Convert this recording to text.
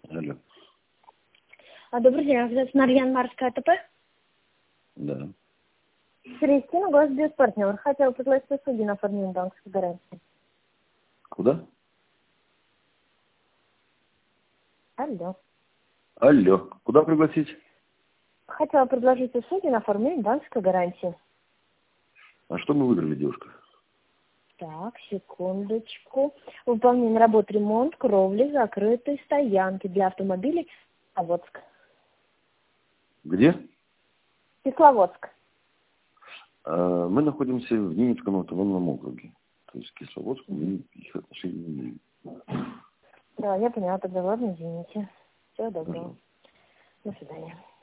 Алло. Добрый день, это Нарьян-Марская АТП. Да. Кристина, госбезпартнер. Хотела предложить услуги на оформление банковской гарантии. Куда? Алло. Алло. Куда пригласить? Хотела предложить услуги на оформление банковской гарантии. А что мы выбрали, девушка? Так, секундочку. Выполнение работ, ремонт, кровли, закрытые стоянки для автомобилей. Кисловодск. Где? Кисловодск. Мы находимся в Ненецком автономном округе. То есть к Кисловодску мы их отношений не имеем. Да, я поняла, тогда ладно, извините. Всего доброго. Пожалуйста. До свидания.